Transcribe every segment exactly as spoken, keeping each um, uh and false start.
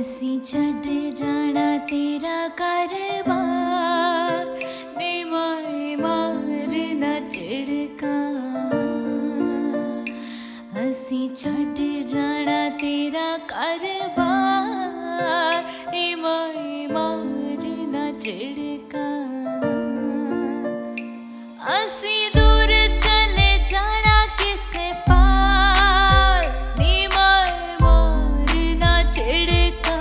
असी छड़ जाना तेरा कारोबार नी माए मार ना चिड़का। असी छड़ जाना तेरा कारोबार नी माए मार ना चिड़का। असी दूर चले जाना किसे पार नी माए मार ना चिड़का।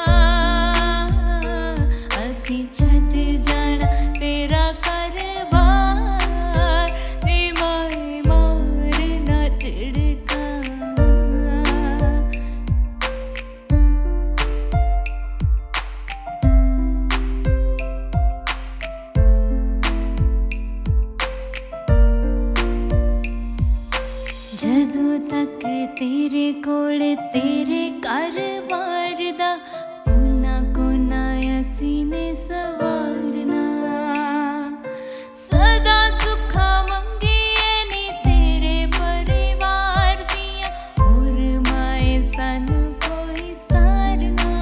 असी छड़ जाना तेरा कारोबार नी माए मार ना चिड़का। जदों तक तेरे कोल तेरे कारोबार दा कोना कोना असी ने सवारना। सदा सुखा मंगिए नी तेरे परिवार दिया होर माए सानू कोई सारना।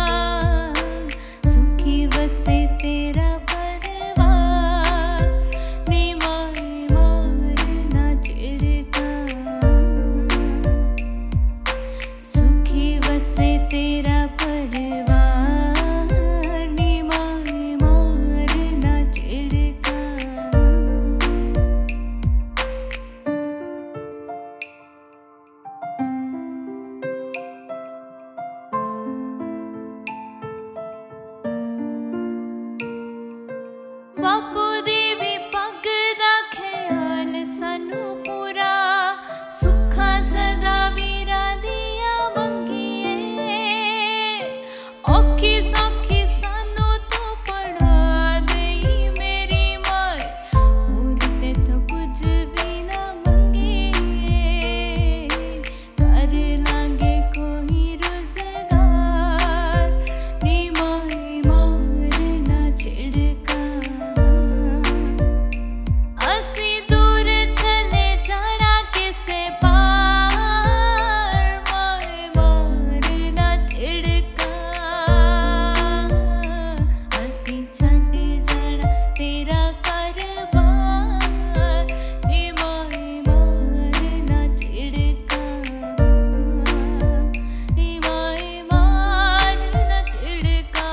सुखी वसे तेरा परिवार नी माए मार ना चिड़का। सुखी वसे तेरा परिवार नी माए मार ना चिड़का। बापू दी भी पग दा ख्याल सानू पूरा सुखा सदा वीरा दिया मंगिए। औखी सौखी सानू तो पढ़ा देई मेरी माए होर ते तो कुछ भी ना मंगिए। कर लांगे कोई रोजगार नी माए मार ना चिड़का। असी दूर चले जाना किसे पार माए मार ना चिड़का। असी छड़ जाना तेरा कारोबार नी माए मार ना चिड़का। नी माए मार ना चिड़का।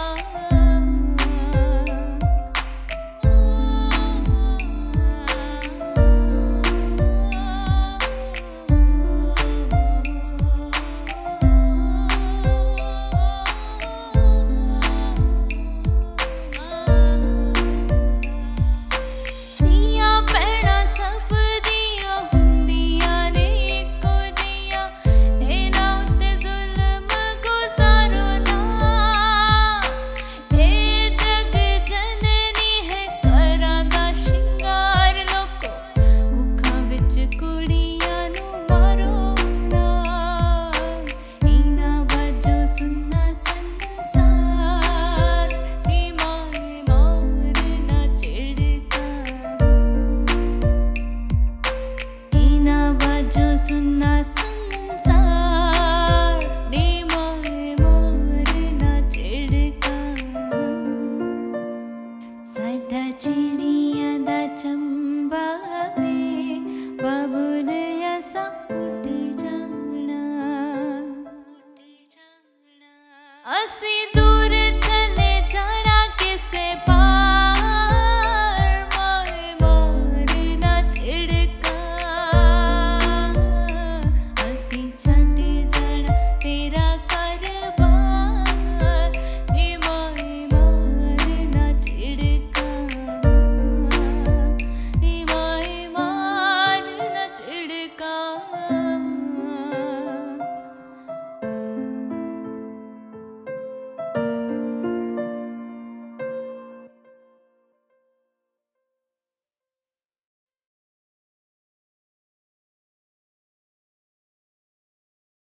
दिया पैड़ा सब दिया हुंदिया ने इको दिया इना उत्ते जुल्म गुजारो ना। ए जग जननी है करां दा शिंगार लोको कुखां विच कुड़ियां नू मारो ना। इना बाजो सुन्ना संसार नी माए मार ना चिड़का। इना बाजो सुन्ना संसार नी माए मार ना चिड़का। साडा चिड़ियां दा चंबा वे बाबुल असा उड़ जाना। असी दूर